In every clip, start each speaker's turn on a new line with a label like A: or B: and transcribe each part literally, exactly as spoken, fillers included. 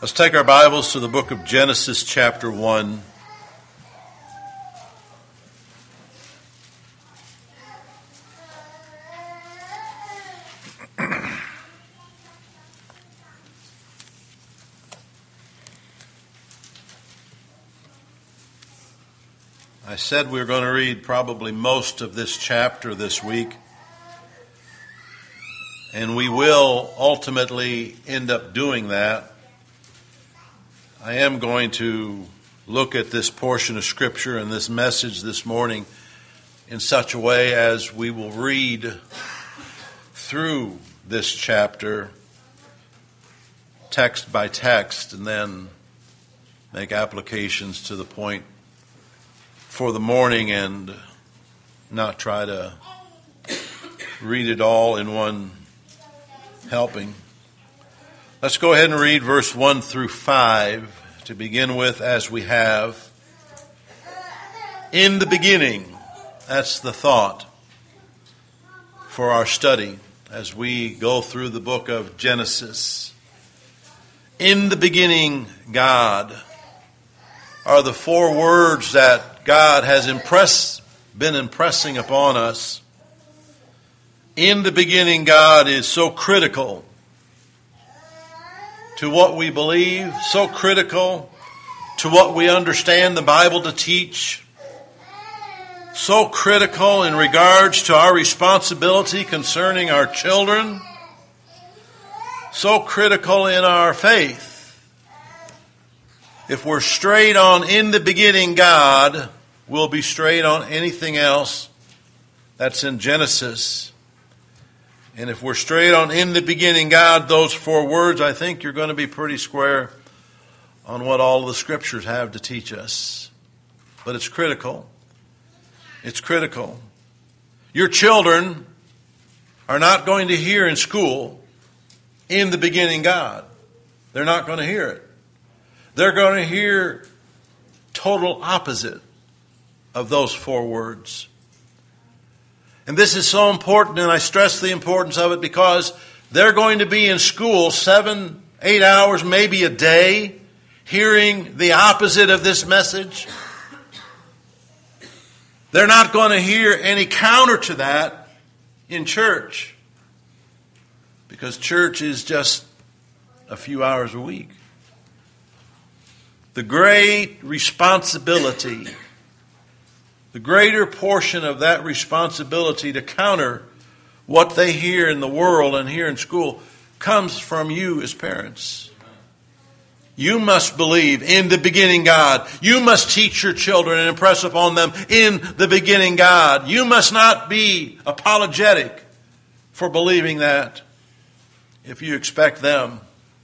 A: Let's take our Bibles to the book of Genesis chapter one. I said we were going to read probably most of this chapter this week, and we will ultimately end up doing that. I am going to look at this portion of Scripture and this message this morning in such a way as we will read through this chapter text by text and then make applications to the point for the morning and not try to read it all in one helping. Let's go ahead and read verse one through five to begin with, as we have. In the beginning, that's the thought for our study as we go through the book of Genesis. In the beginning, God, are the four words that God has impressed, been impressing upon us. In the beginning, God is so critical to what we believe, so critical to what we understand the Bible to teach, so critical in regards to our responsibility concerning our children, so critical in our faith. If we're straight on in the beginning God, we'll be straight on anything else that's in Genesis. And if we're straight on in the beginning God, those four words, I think you're going to be pretty square on what all the Scriptures have to teach us. But it's critical. It's critical. Your children are not going to hear in school, in the beginning God. They're not going to hear it. They're going to hear total opposite of those four words. And this is so important, and I stress the importance of it because they're going to be in school seven, eight hours, maybe a day, hearing the opposite of this message. They're not going to hear any counter to that in church because church is just a few hours a week. The great responsibility, the greater portion of that responsibility to counter what they hear in the world and hear in school comes from you as parents. You must believe in the beginning God. You must teach your children and impress upon them in the beginning God. You must not be apologetic for believing that if you expect them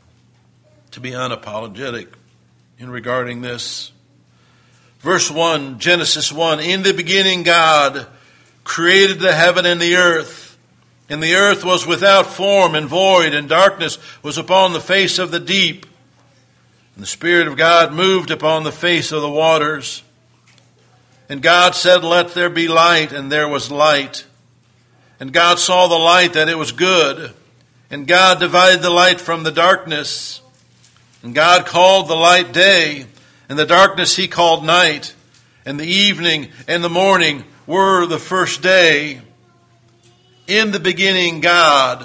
A: to be unapologetic in regarding this. Verse one, Genesis one, in the beginning God created the heaven and the earth, and the earth was without form and void, and darkness was upon the face of the deep. And the Spirit of God moved upon the face of the waters. And God said, let there be light, and there was light. And God saw the light that it was good, and God divided the light from the darkness. And God called the light day, and the darkness he called night, and the evening and the morning were the first day. In the beginning, God,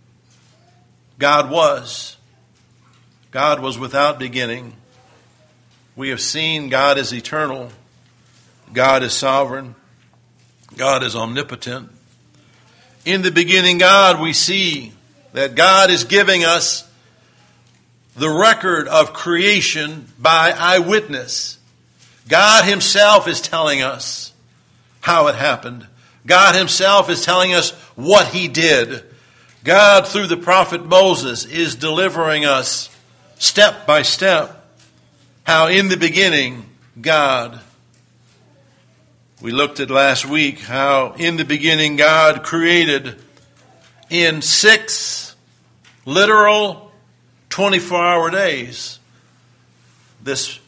A: God was. God was without beginning. We have seen God is eternal. God is sovereign. God is omnipotent. In the beginning, God, we see that God is giving us the record of creation by eyewitness. God himself is telling us how it happened. God himself is telling us what he did. God, through the prophet Moses, is delivering us step by step how in the beginning God. We looked at last week how in the beginning God created in six literal twenty-four hour days. This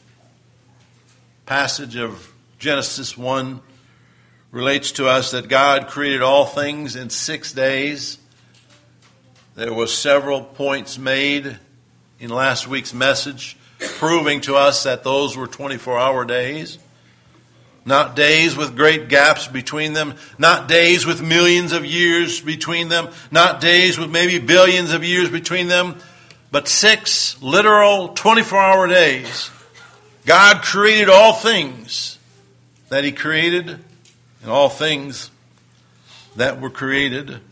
A: passage of Genesis one relates to us that God created all things in six days. There were several points made in last week's message, proving to us that those were twenty-four hour days. Not days with great gaps between them. Not days with millions of years between them. Not days with maybe billions of years between them. But six literal twenty-four hour days. God created all things that He created, and all things that were created.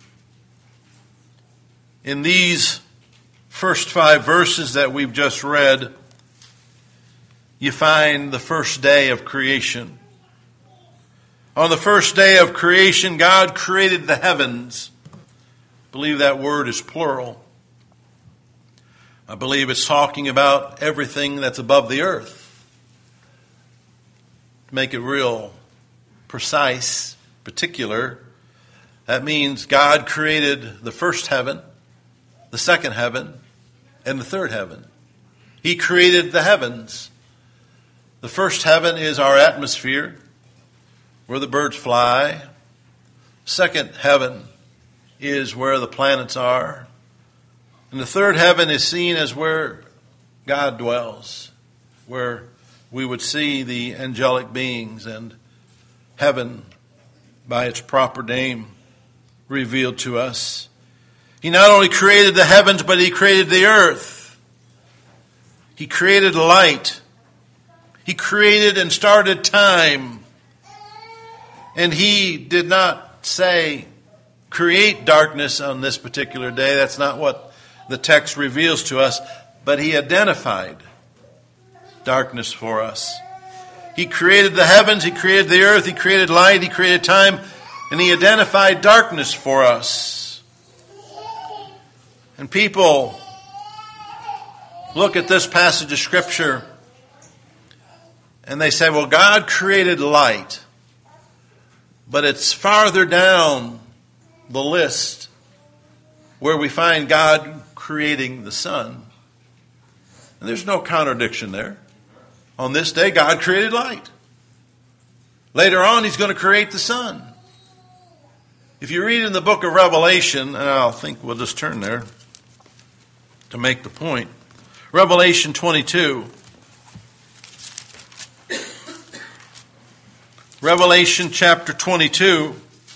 A: In these first five verses that we've just read, you find the first day of creation. On the first day of creation, God created the heavens. I believe that word is plural. I believe it's talking about everything that's above the earth. To make it real precise, particular, that means God created the first heaven, the second heaven, and the third heaven. He created the heavens. The first heaven is our atmosphere, where the birds fly. Second heaven is where the planets are. And the third heaven is seen as where God dwells, where we would see the angelic beings and heaven by its proper name revealed to us. He not only created the heavens, but He created the earth. He created light. He created and started time. And He did not say, create darkness on this particular day. That's not what the text reveals to us. But He identified darkness for us. He created the heavens. He created the earth. He created light. He created time. And He identified darkness for us. And people look at this passage of Scripture and they say, well, God created light. But it's farther down the list where we find God creating the sun. And there's no contradiction there. On this day, God created light. Later on, He's going to create the sun. If you read in the book of Revelation, and I think we'll just turn there to make the point. Revelation twenty-two. Revelation chapter twenty-two.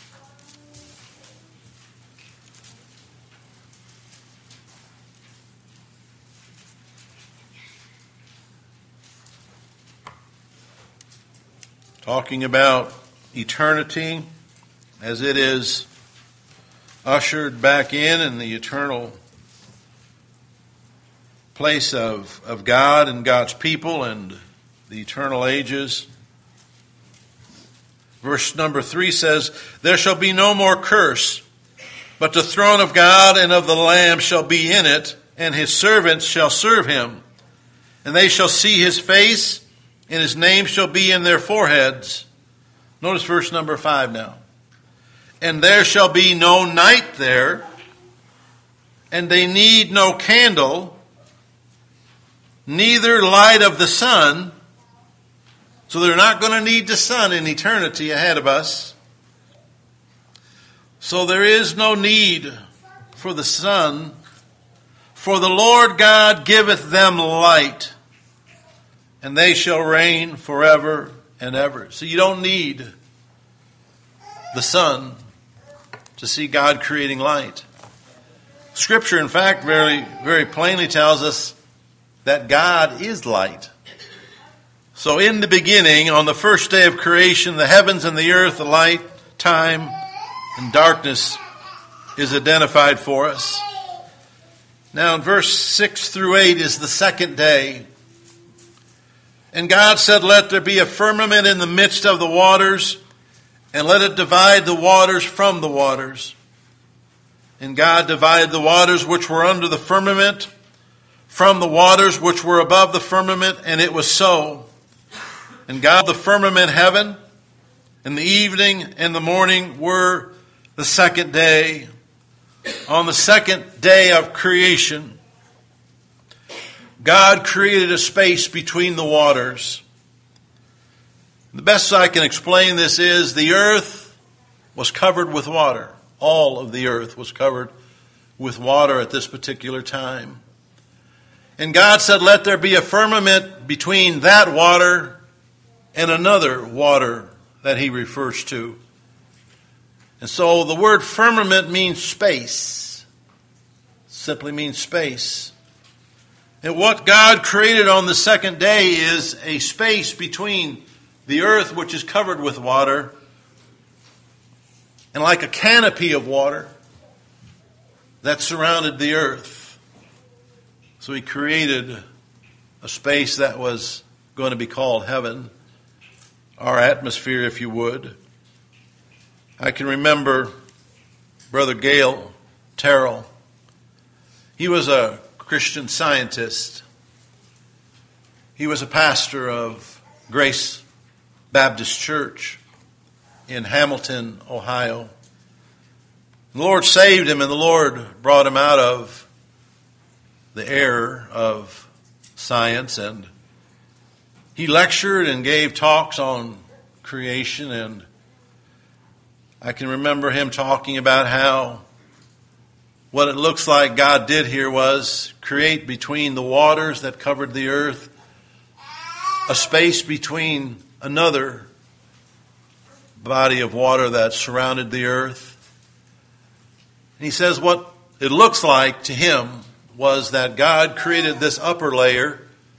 A: Talking about eternity as it is ushered back in in the eternal place of, of God and God's people and the eternal ages. Verse number three says, there shall be no more curse, but the throne of God and of the Lamb shall be in it, and His servants shall serve Him. And they shall see His face, and His name shall be in their foreheads. Notice verse number five now. And there shall be no night there, and they need no candle, neither light of the sun. So they're not going to need the sun in eternity ahead of us. So there is no need for the sun, for the Lord God giveth them light, and they shall reign forever and ever. So you don't need the sun to see God creating light. Scripture, in fact, very, very plainly tells us that God is light. So in the beginning, on the first day of creation, the heavens and the earth, the light, time, and darkness is identified for us. Now in verse six through eight is the second day. And God said, let there be a firmament in the midst of the waters, and let it divide the waters from the waters. And God divided the waters which were under the firmament from the waters which were above the firmament, and it was so. And God, the firmament heaven, and the evening and the morning were the second day. On the second day of creation, God created a space between the waters. The best I can explain this is the earth was covered with water. All of the earth was covered with water at this particular time. And God said, let there be a firmament between that water and another water that he refers to. And so the word firmament means space. Simply means space. And what God created on the second day is a space between the earth, which is covered with water, and like a canopy of water that surrounded the earth. So he created a space that was going to be called heaven, our atmosphere, if you would. I can remember Brother Gail Terrell. He was a Christian Scientist. He was a pastor of Grace Baptist Church in Hamilton, Ohio. The Lord saved him, and the Lord brought him out of the error of science, and he lectured and gave talks on creation. And I can remember him talking about how what it looks like God did here was create between the waters that covered the earth a space between another body of water that surrounded the earth. And he says what it looks like to him was that God created this upper layer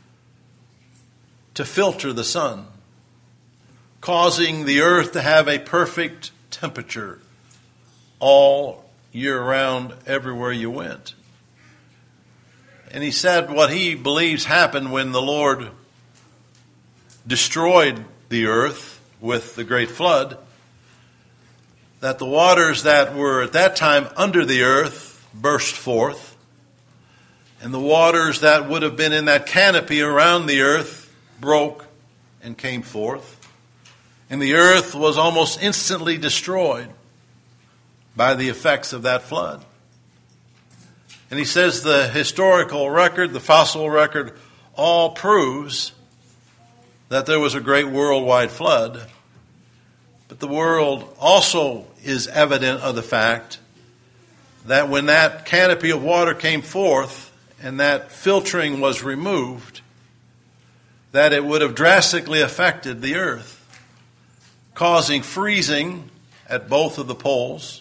A: to filter the sun, causing the earth to have a perfect temperature all year round everywhere you went. And he said what he believes happened when the Lord destroyed the earth with the great flood, that the waters that were at that time under the earth burst forth, and the waters that would have been in that canopy around the earth broke and came forth, and the earth was almost instantly destroyed by the effects of that flood. And he says the historical record, the fossil record, all proves that there was a great worldwide flood. But the world also is evident of the fact that when that canopy of water came forth and that filtering was removed, that it would have drastically affected the earth, causing freezing at both of the poles,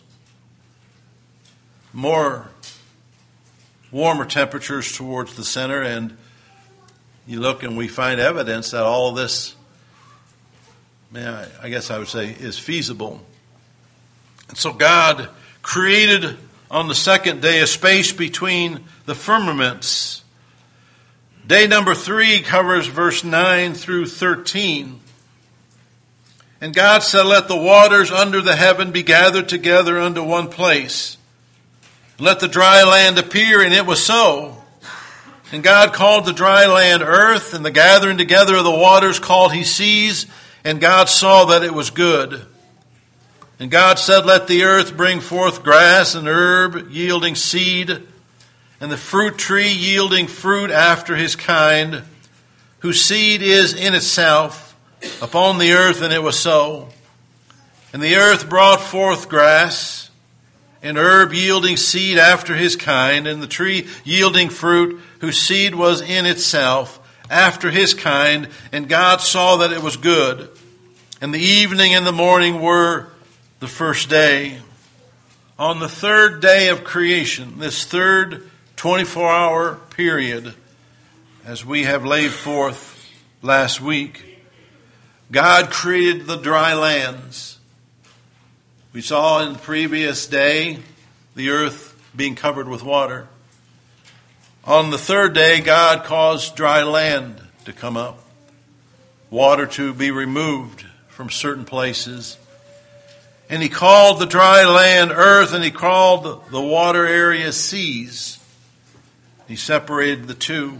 A: more warmer temperatures towards the center, and you look and we find evidence that all of this, man, I guess I would say, is feasible. And so God created on the second day a space between the firmaments. Day number three covers verse nine through thirteen. And God said, let the waters under the heaven be gathered together unto one place. Let the dry land appear, and it was so. And God called the dry land earth, and the gathering together of the waters called he seas, and God saw that it was good. And God said, let the earth bring forth grass and herb yielding seed, and the fruit tree yielding fruit after his kind, whose seed is in itself upon the earth, and it was so. And the earth brought forth grass, and herb yielding seed after his kind, and the tree yielding fruit, whose seed was in itself after his kind. And God saw that it was good. And the evening and the morning were the first day. On the third day of creation, this third twenty-four hour period, as we have laid forth last week, God created the dry lands. We saw in the previous day the earth being covered with water. On the third day, God caused dry land to come up, water to be removed from certain places. And he called the dry land earth, and he called the water area seas. He separated the two.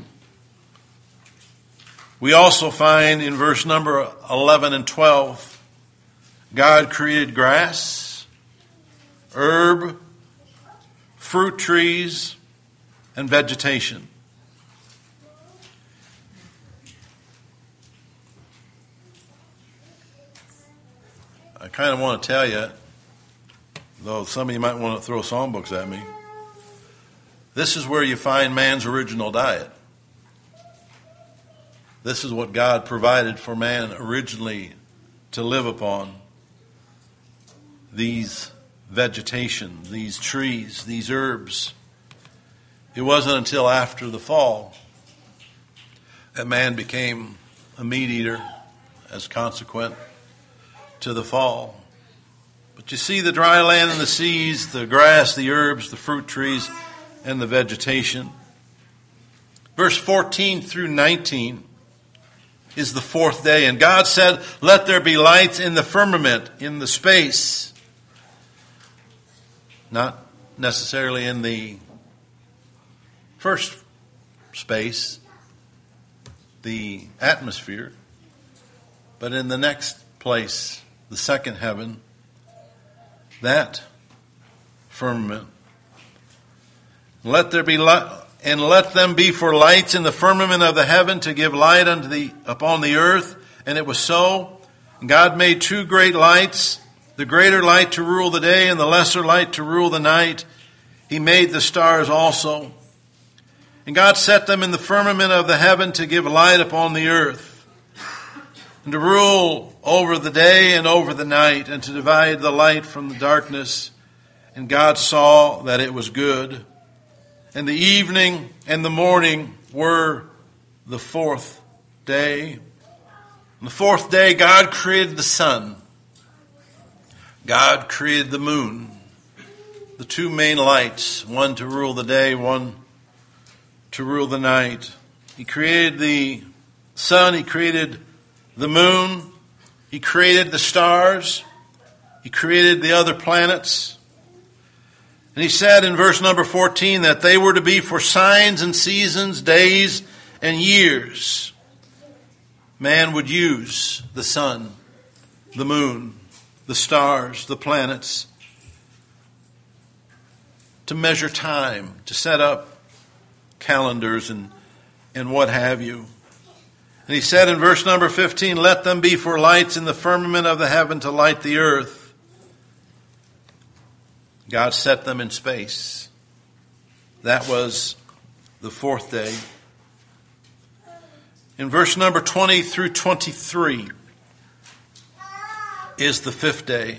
A: We also find in verse number eleven and twelve, God created grass, herb, fruit trees, and vegetation. I kind of want to tell you, though some of you might want to throw songbooks at me, this is where you find man's original diet. This is what God provided for man originally to live upon. These vegetation, these trees, these herbs. It wasn't until after the fall that man became a meat eater as consequent to the fall. But you see the dry land and the seas, the grass, the herbs, the fruit trees, and the vegetation. Verse fourteen through nineteen is the fourth day. And God said, let there be lights in the firmament, in the space. Not necessarily in the first space, the atmosphere, but in the next place, the second heaven, that firmament. Let there be light, and let them be for lights in the firmament of the heaven to give light unto the upon the earth. And it was so. And God made two great lights, the greater light to rule the day and the lesser light to rule the night. He made the stars also. And God set them in the firmament of the heaven to give light upon the earth, and to rule over the day and over the night, and to divide the light from the darkness. And God saw that it was good. And the evening and the morning were the fourth day. On the fourth day, God created the sun. God created the moon, the two main lights, one to rule the day, one to rule the night. He created the sun, he created the moon, he created the stars, he created the other planets. And he said in verse number fourteen that they were to be for signs and seasons, days and years. Man would use the sun, the moon, the stars, the planets to measure time, to set up calendars and, and what have you. And he said in verse number fifteen, let them be for lights in the firmament of the heaven to light the earth. God set them in space. That was the fourth day. In verse number twenty through twenty-three is the fifth day.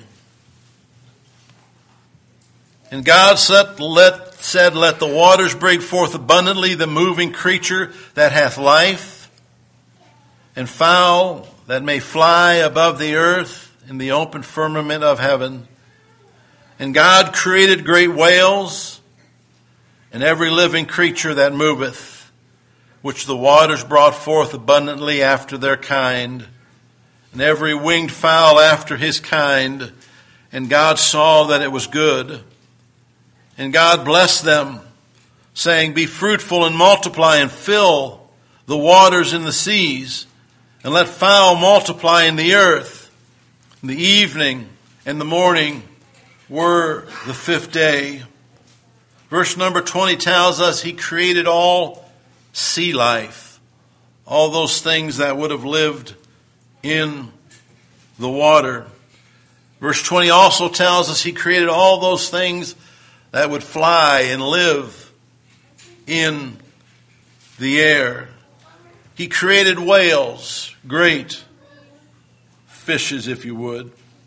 A: And God said, let, said, let the waters bring forth abundantly the moving creature that hath life, and fowl that may fly above the earth in the open firmament of heaven. And God created great whales, and every living creature that moveth, which the waters brought forth abundantly after their kind, and every winged fowl after his kind. And God saw that it was good. And God blessed them, saying, be fruitful and multiply, and fill the waters in the seas, and let fowl multiply in the earth. And the evening and the morning were the fifth day. Verse number twenty tells us he created all sea life, all those things that would have lived in the water. Verse twenty also tells us he created all those things that would fly and live in the air. He created whales, great fishes, if you would.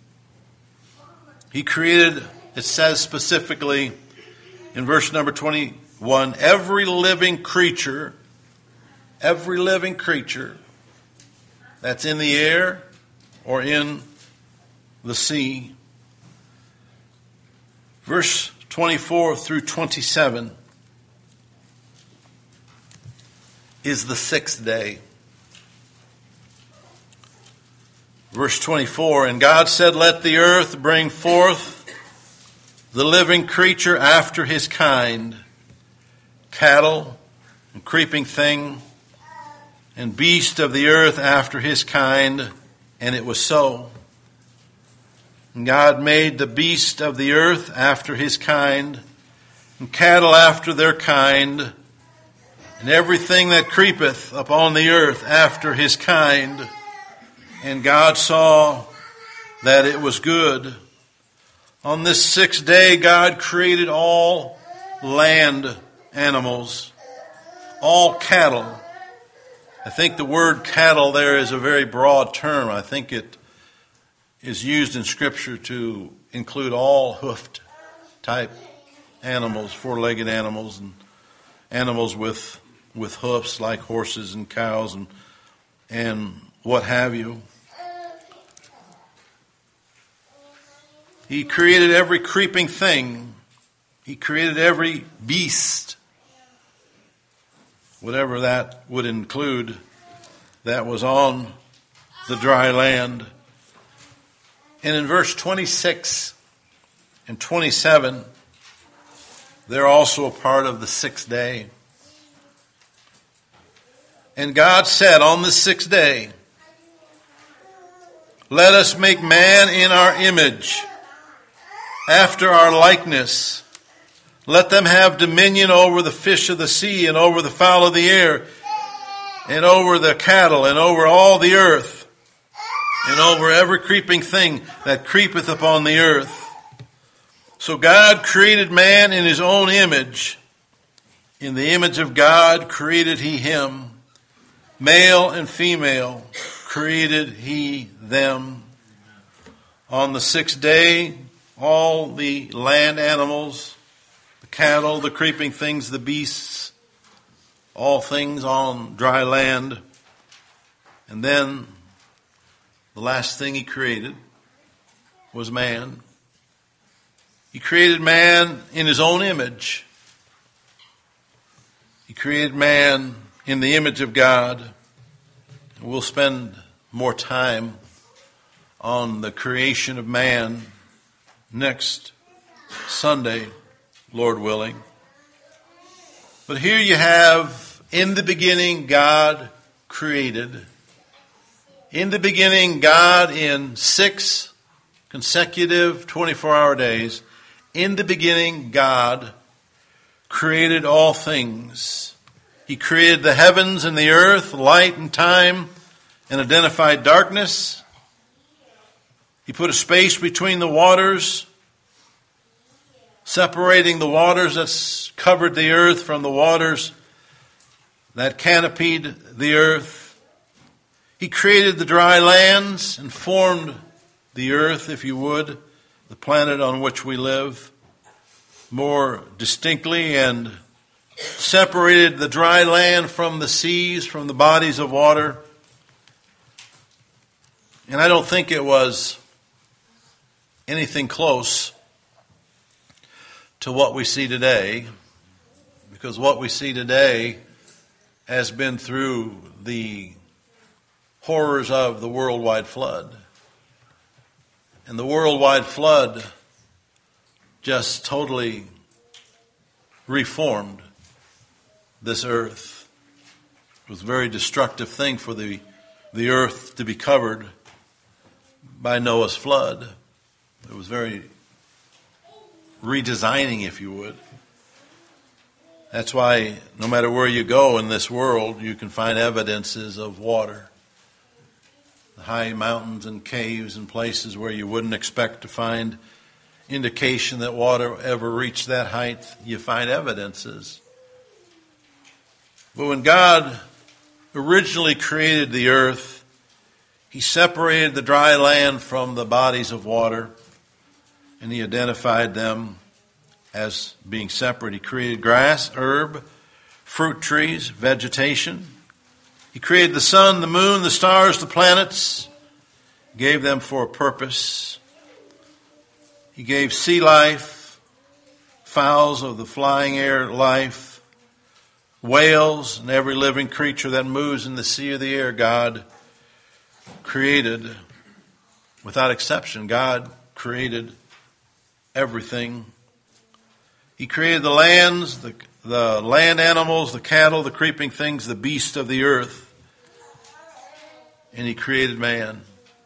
A: He created, it says specifically in verse number twenty-one, every living creature, every living creature that's in the air or in the sea. Verse twenty-four through twenty-seven is the sixth day. Verse twenty-four, and God said, let the earth bring forth the living creature after his kind, cattle and creeping thing, and beast of the earth after his kind. And it was so. And God made the beast of the earth after his kind, and cattle after their kind, and everything that creepeth upon the earth after his kind. And God saw that it was good. On this sixth day, God created all land animals, all cattle, I think the word cattle there is a very broad term. I think it is used in Scripture to include all hoofed type animals, four-legged animals, and animals with with hoofs like horses and cows and and what have you. He created every creeping thing. He created every beast. Whatever that would include, that was on the dry land. And in verse twenty-six and twenty-seven, they're also a part of the sixth day. And God said on the sixth day, let us make man in our image, after our likeness. Let them have dominion over the fish of the sea, and over the fowl of the air, and over the cattle, and over all the earth, and over every creeping thing that creepeth upon the earth. So God created man in his own image. In the image of God created he him. Male and female created he them. On the sixth day, all the land animals, the cattle, the creeping things, the beasts, all things on dry land. And then the last thing he created was man. He created man in his own image. He created man in the image of God. We'll spend more time on the creation of man next Sunday, Lord willing. But here you have, in the beginning, God created. In the beginning, God, in six consecutive twenty-four hour days, in the beginning, God created all things. He created the heavens and the earth, light and time, and identified darkness. He put a space between the waters, separating the waters that covered the earth from the waters that canopied the earth. He created the dry lands and formed the earth, if you would, the planet on which we live, more distinctly, and separated the dry land from the seas, from the bodies of water. And I don't think it was anything close to what we see today, because what we see today has been through the horrors of the worldwide flood. And the worldwide flood just totally reformed this earth. It was a very destructive thing for the, the earth to be covered by Noah's flood. It was very redesigning, if you would. That's why no matter where you go in this world, you can find evidences of water. The high mountains and caves and places where you wouldn't expect to find indication that water ever reached that height, you find evidences. But when God originally created the earth, he separated the dry land from the bodies of water, and he identified them as being separate. He created grass, herb, fruit trees, vegetation. He created the sun, the moon, the stars, the planets, gave them for a purpose. He gave sea life, fowls of the flying air life, whales, and every living creature that moves in the sea or the air. God created, without exception, God created everything. He created the lands, the, the land animals, the cattle, the creeping things, the beasts of the earth. And he created man.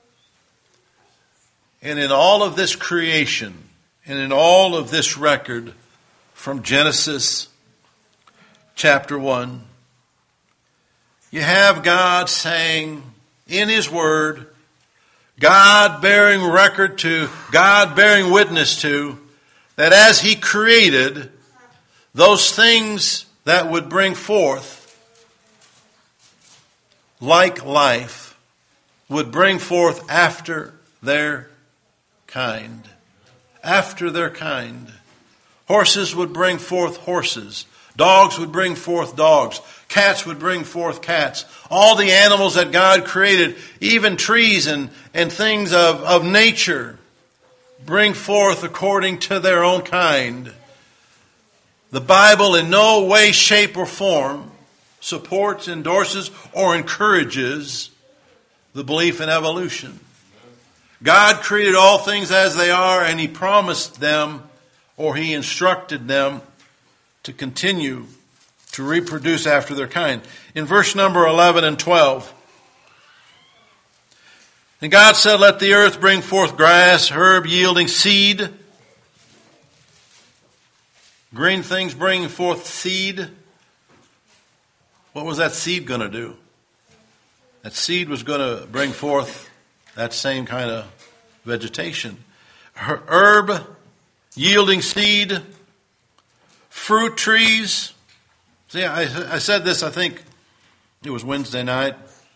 A: And in all of this creation, and in all of this record, from Genesis chapter one, you have God saying in his word, God bearing record to, God bearing witness to, that as he created those things that would bring forth like life would bring forth after their kind. After their kind. Horses would bring forth horses. Dogs would bring forth dogs. Cats would bring forth cats. All the animals that God created, even trees and, and things of, of nature, bring forth according to their own kind. The Bible in no way, shape, or form supports, endorses, or encourages the belief in evolution. God created all things as they are, and He promised them, or He instructed them, to continue to reproduce after their kind. In verse number eleven and twelve, and God said, "Let the earth bring forth grass, herb yielding seed." Green things bringing forth seed. What was that seed going to do? That seed was going to bring forth that same kind of vegetation. Herb yielding seed. Fruit trees. See, I, I said this, I think it was Wednesday night.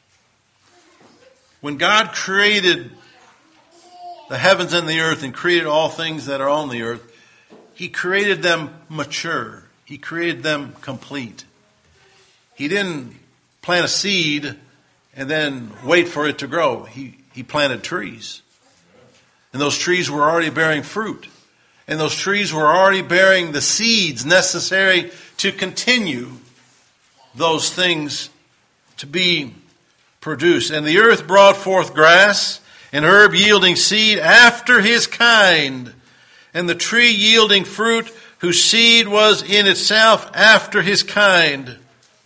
A: When God created the heavens and the earth and created all things that are on the earth, He created them mature. He created them complete. He didn't plant a seed and then wait for it to grow. He, he planted trees. And those trees were already bearing fruit. And those trees were already bearing the seeds necessary to continue those things to be produced. And the earth brought forth grass and herb yielding seed after his kind, and the tree yielding fruit whose seed was in itself after his kind.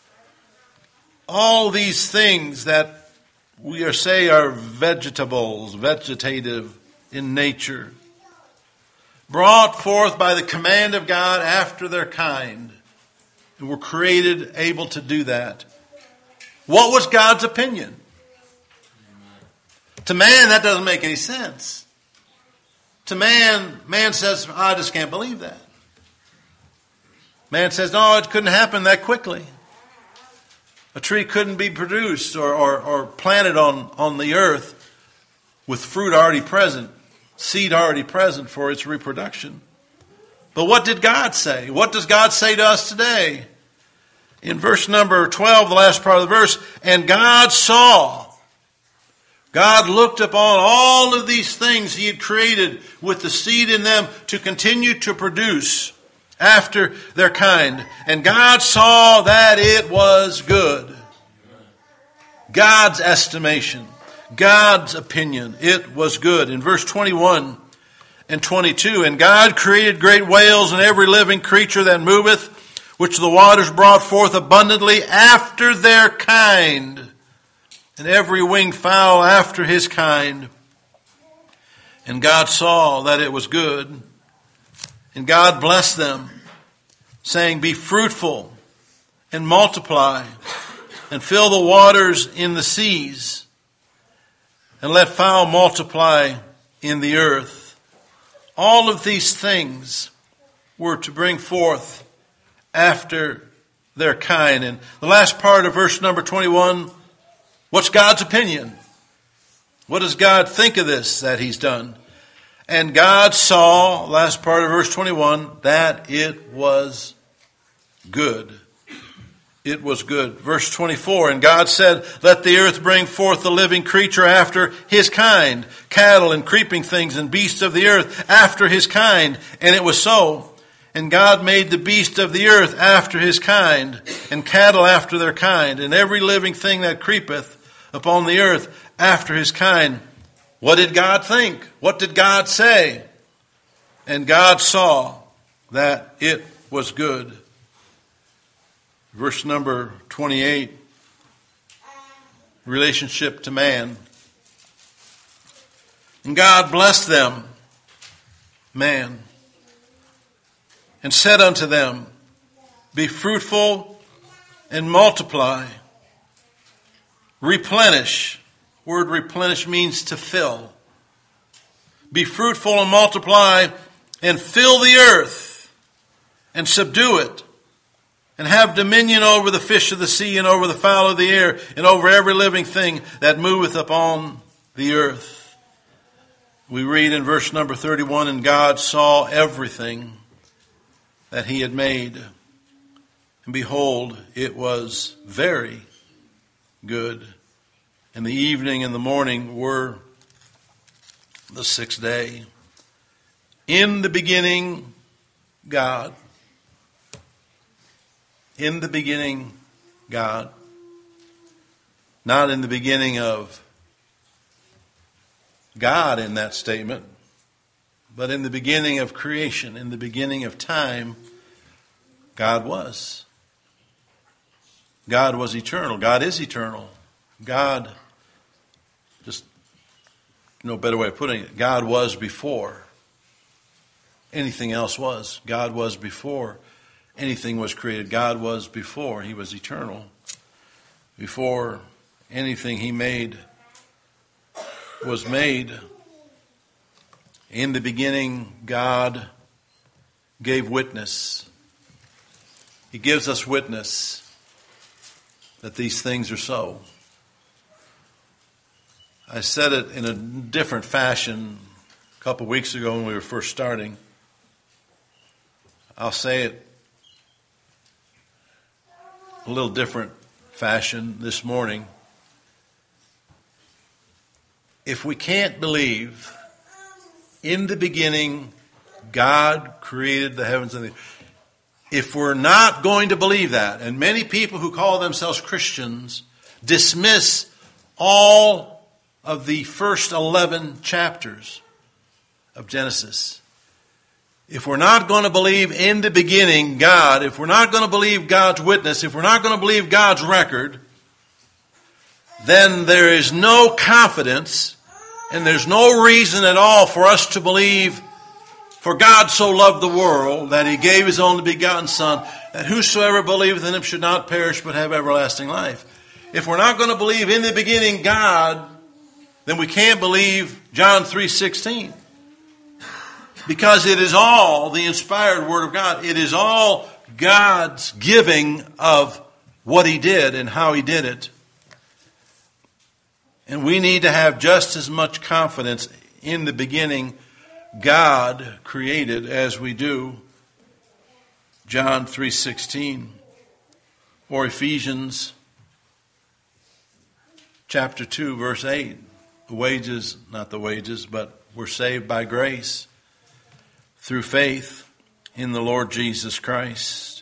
A: All these things that we are say are vegetables, vegetative in nature, brought forth by the command of God after their kind, and were created able to do that. What was God's opinion? To man, that doesn't make any sense. To man, man says, I just can't believe that. Man says, no, it couldn't happen that quickly. A tree couldn't be produced or, or, or planted on, on the earth with fruit already present, seed already present for its reproduction. But what did God say? What does God say to us today? In verse number twelve, the last part of the verse, and God saw. God looked upon all of these things He had created with the seed in them to continue to produce after their kind. And God saw that it was good. God's estimation. God's opinion. It was good. In verse twenty-one and twenty-two, and God created great whales and every living creature that moveth, which the waters brought forth abundantly after their kind, and every winged fowl after his kind. And God saw that it was good. And God blessed them, saying, be fruitful and multiply, and fill the waters in the seas, and let fowl multiply in the earth. All of these things were to bring forth after their kind. And the last part of verse number twenty-one, what's God's opinion? What does God think of this that He's done? And God saw, last part of verse twenty-one, that it was good. It was good. Verse twenty-four, and God said, let the earth bring forth the living creature after his kind, cattle and creeping things and beasts of the earth after his kind. And it was so. And God made the beast of the earth after his kind, and cattle after their kind, and every living thing that creepeth upon the earth after his kind. What did God think? What did God say? And God saw that it was good. Verse number twenty-eight, relationship to man. And God blessed them, man, and said unto them, be fruitful and multiply, replenish. Word replenish means to fill. Be fruitful and multiply, and fill the earth, and subdue it, and have dominion over the fish of the sea, and over the fowl of the air, and over every living thing that moveth upon the earth. We read in verse number thirty-one, and God saw everything that he had made, and behold, it was very good. And the evening and the morning were the sixth day. In the beginning, God. In the beginning, God. Not in the beginning of God in that statement, but in the beginning of creation, in the beginning of time, God was. God was eternal. God is eternal. God, just no better way of putting it, God was before anything else was. God was before anything was created. God was before. He was eternal. Before anything he made was made. In the beginning, God gave witness. He gives us witness that these things are so. I said it in a different fashion a couple of weeks ago when we were first starting. I'll say it a little different fashion this morning. If we can't believe in the beginning God created the heavens and the earth, if we're not going to believe that, and many people who call themselves Christians dismiss all of the first eleven chapters of Genesis. If we're not going to believe in the beginning God, if we're not going to believe God's witness, if we're not going to believe God's record, then there is no confidence and there's no reason at all for us to believe, for God so loved the world that he gave his only begotten Son, that whosoever believeth in him should not perish but have everlasting life. If we're not going to believe in the beginning God, then we can't believe John three sixteen. Because it is all the inspired Word of God. It is all God's giving of what he did and how he did it. And we need to have just as much confidence in the beginning God created as we do John three sixteen or Ephesians chapter two verse eight. The wages, not the wages, but we're saved by grace through faith in the Lord Jesus Christ.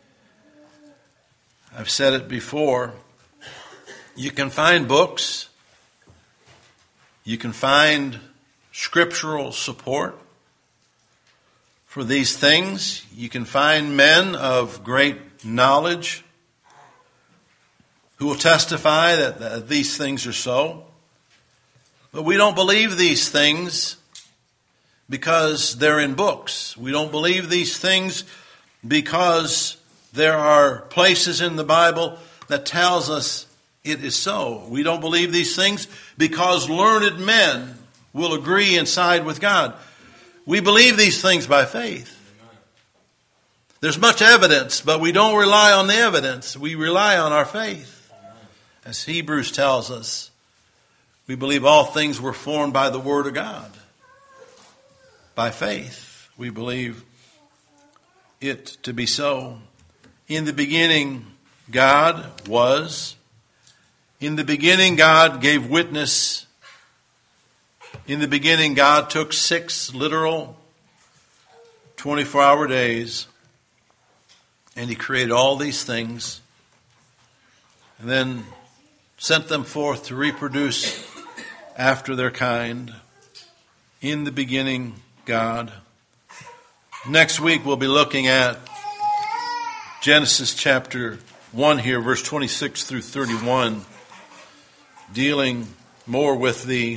A: I've said it before. You can find books. You can find scriptural support for these things. You can find men of great knowledge who will testify that, that these things are so. But we don't believe these things because they're in books. We don't believe these things because there are places in the Bible that tells us it is so. We don't believe these things because learned men will agree and side with God. We believe these things by faith. There's much evidence, but we don't rely on the evidence. We rely on our faith. As Hebrews tells us, we believe all things were formed by the Word of God. By faith, we believe it to be so. In the beginning, God was. In the beginning, God gave witness. In the beginning, God took six literal twenty-four hour days, and he created all these things, and then sent them forth to reproduce after their kind. In the beginning, God. Next week we'll be looking at Genesis chapter one here, verse twenty-six through thirty-one, dealing more with the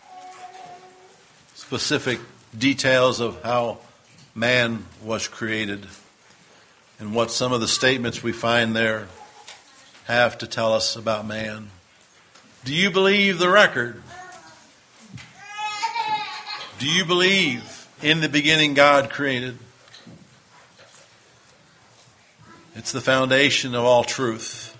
A: specific details of how man was created and what some of the statements we find there have to tell us about man. Do you believe the record? Do you believe in the beginning God created? It's the foundation of all truth.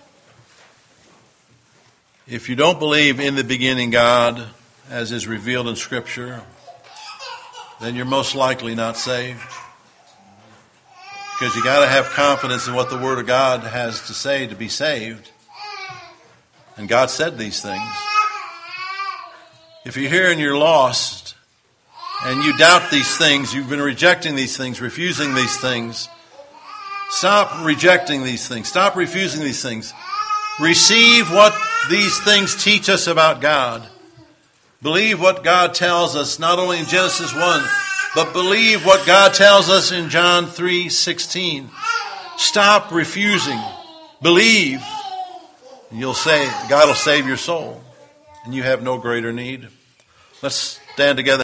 A: If you don't believe in the beginning God, as is revealed in Scripture, then you're most likely not saved. Because you got to have confidence in what the Word of God has to say to be saved. And God said these things. If you're here and you're lost, and you doubt these things, you've been rejecting these things, refusing these things, stop rejecting these things. Stop refusing these things. Receive what these things teach us about God. Believe what God tells us, not only in Genesis one, but believe what God tells us in John three sixteen. Stop refusing. Believe. And you'll say, God will save your soul. And you have no greater need. Let's stand together.